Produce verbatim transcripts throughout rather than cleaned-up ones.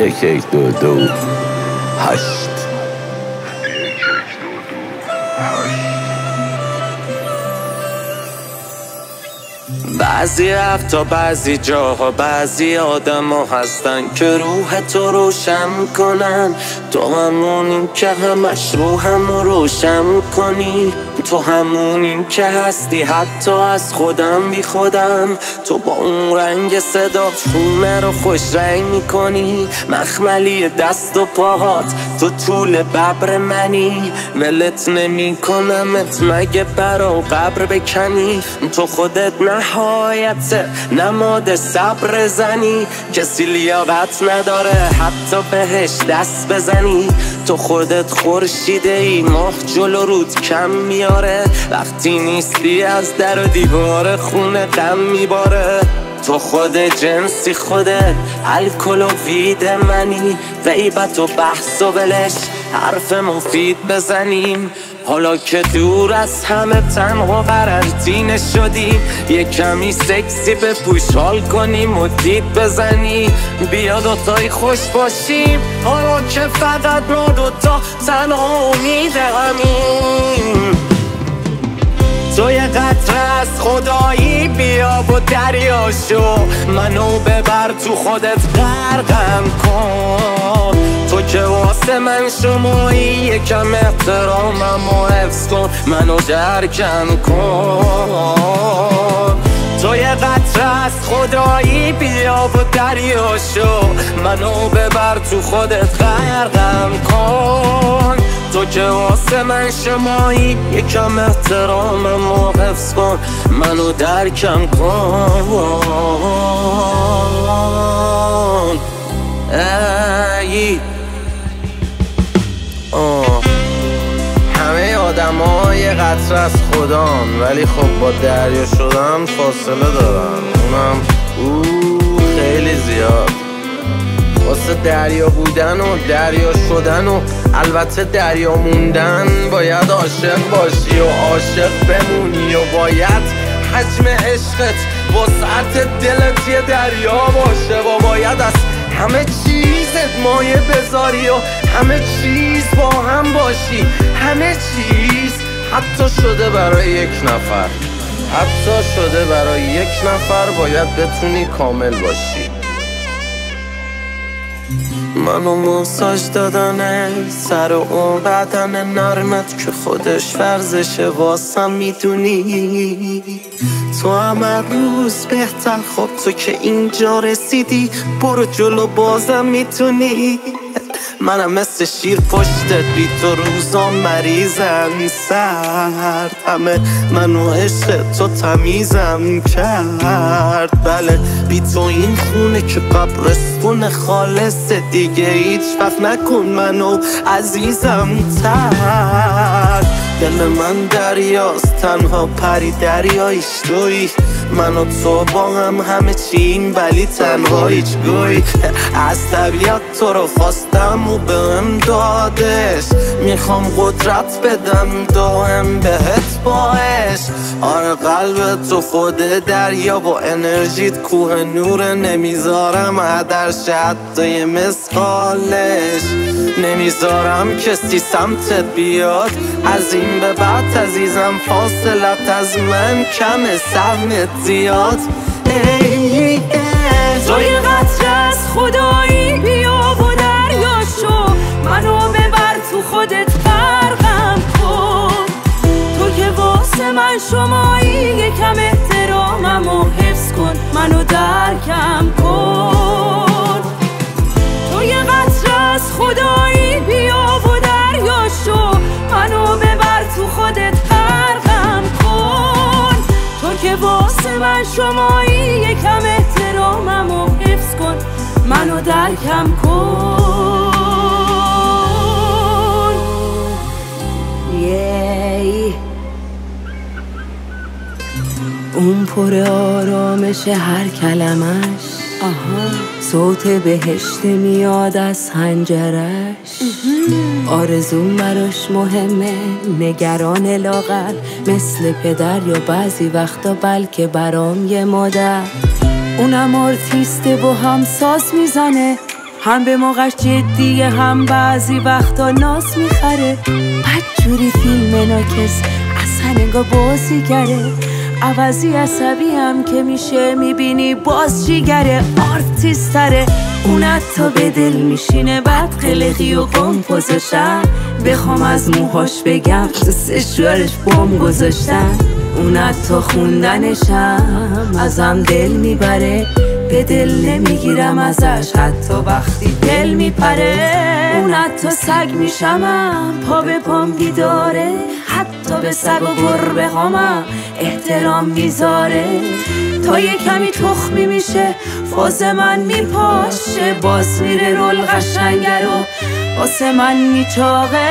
یک یک دو دو هشت. بعضی هفتا بعضی جاها بعضی آدم ها هستن که روح تو روشن کنن. تو همونی که همش روحم رو روشن کنی. تو همونی که هستی حتی از خودم بی خودم. تو با اون رنگ صدا خونه رو خوش رنگ میکنی. مخملی دست و پاهات تو طول ببر منی. ولت نمی کنمت مگه برا قبر بکنی. تو خودت نهایت نماد صبر زنی. کسی لیاقت نداره حتی بهش دست بزنی. تو خودت خورشیده ای ماه جلو رود کم میاره. وقتی نیستی از در و دیوار خونه غم میباره. تو خود جنسی خودت الکل و وید منی. غیبت و بحث و بلش حرف مفید بزنیم. حالا که دور از همه تنها قرنطینه شدیم. یه کمی سکسی به پوش حال کنیم و دید بزنی. بیا دوتایی خوش باشیم حالا که فقط ما دوتا تنها امید همیم. تو یه قطره از خدایی بیا و دریا شو. منو ببر تو خودت غرقم کن. تو که واسه من شمایی یکم احترامم و حفظ کن. منو درکم کن. تو یه قطره از خدایی بیا و دریا شو. منو ببر تو خودت غرقم کن. تو که واسه من شمایی یکم احترامم و حفظ کن. منو درکم کن. ای آه. همه آدم ها یه قطره از خدان. ولی خب با دریا شدن فاصله دارن. اونم اوه خیلی زیاد. واسه دریا بودن و دریا شدن و البته دریا موندن باید عاشق باشی و عاشق بمونی. و باید حجم عشقت وسعت دلت یه دریا باشه. و باید از همه چیزت مایه بذاری و همه چیز با هم باشی. همه چیز حتی شده برای یک نفر. حتی شده برای یک نفر باید بتونی کامل باشی. منو موساژ دادن سر و اون بدن نرمت که خودش ورزشه واسم میدونی. تو همه روز بهتر. خب تو که اینجا رسیدی برو جلو بازم میتونی. منم مثل شیر پشتت بی تو روزا مریضم سرد. همه منو عشق تو تمیزم کرد. بله بی تو این خونه که قبرستون خالص دیگه هیچ وقت نکن منو عزیزم تر. دل من دریاست تنها پری دریایش توی. من و تو با هم همه چیم ولی تنها هیچ گوی. از طبیعت تو رو خواستم و بهم دادش. میخوام قدرت بدم دائم بهت باش. آره قلب تو خود دریا با انرژیت کوه نور. نمیذارم عدرش حتی یه مسخالش. نمیذارم کسی سمتت بیاد. از این به بعد عزیزم فاصلت از من کم سهمت زیاد. ای ای تو یه قطره از خدایی بیا و دریا شو. منو ببر تو خودت غرقم کن. تو که واسه من شمایی یکم احترامم و حفظ کن. منو درکم کن. تو یه قطره از خدایی بیا و دریا شو. منو ببر تو خودت غرقم کن. تو که واسه من شمایی یکم احترامم و حفظ کن. منو درکم کن. یی اون پر آرامش هر کلمش. آها صوت بهشت میاد از حنجرش. آرزوم براش مهمه نگران لاغر. مثل پدر یا بعضی وقتا بلکه برام یه مادر. اونم آرتیسته و هم ساز میزنه. هم به موقعش جدیه هم بعضی وقتا ناز میخره. بدجوری فیلم ناکس اصلا انگار بازیگره. عوضی عصبی هم که میشه میبینی باز جیگره. آرتیستره اون حتی به دل میشینه. بعد قلقی و قم گذاشتن بخوام از موهاش بگم تو سشوارش بام گذاشتن. اون حتی خوندنشم ازم دل میبره. به دل نمیگیرم ازش حتی وقتی دل میپره. اون حتی سگ میشمم پا به پام بیداره. حتی به سگ و گربه هامم احترام میذاره. تا یه کمی تخمی میشه فاز من میپاشه. باز میره رول قشنگه رو واسه من میچاقه.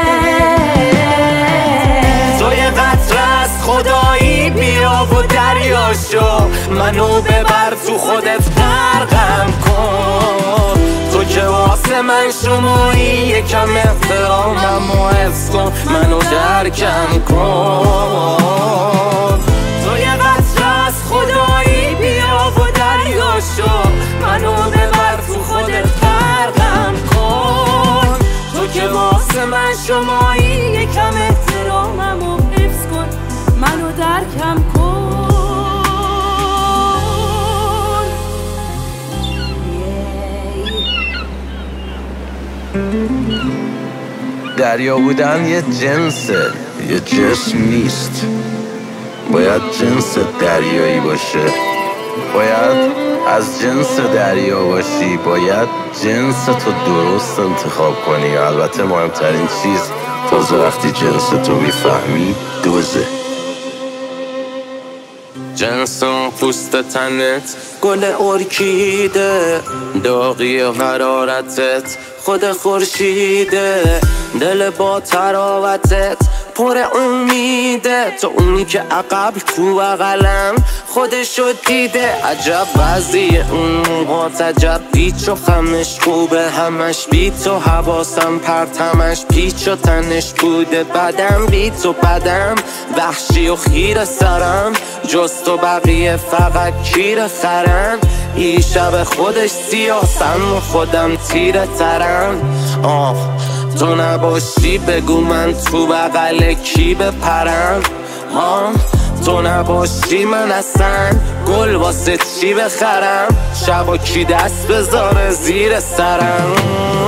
تو یه قطره از خدایی بیا و دریاشو منو ببر تو خودت غرقم کن. تو که واسه من شمایی یکم احترامم و حفظ کن منو درکم کن. تو یه قطره از خدایی بیا و دریاشو منو ببر تو خودت غرقم کن. تو که واسه من شمایی یکم احترامم و حفظ کن منو درکم کن. دریا بودن یه جنسه یه جسم نیست. باید جنس دریایی باشه. باید از جنس دریا باشی. باید جنس تو درست انتخاب کنی. البته مهمترین چیز تازه وقتی جنس تو میفهمی دوزه. جنس اون پوست تنت گل ارکیده. داغی و حرارتت خود خورشیده. دل با تراوتت پر امیده. تو اونی که عقب تو بغلم خودشو دیده. عجب وضعیه اون موهات عجب پیچ و خمش خوبه. همش بی تو حواسم پرتمش پیچ و تنش بوده. بدم بی تو بدم وحشی و خیر سرم. جز تو بقیه فقط کیر خرن. این شب خودش سیاسم و خودم تیره ترم. آه تو نباشی بگو من تو بغل کی بپرم. آه تو نباشی من اصلا گل واسه چی بخرم. شبا کی دست بذاره زیر سرم.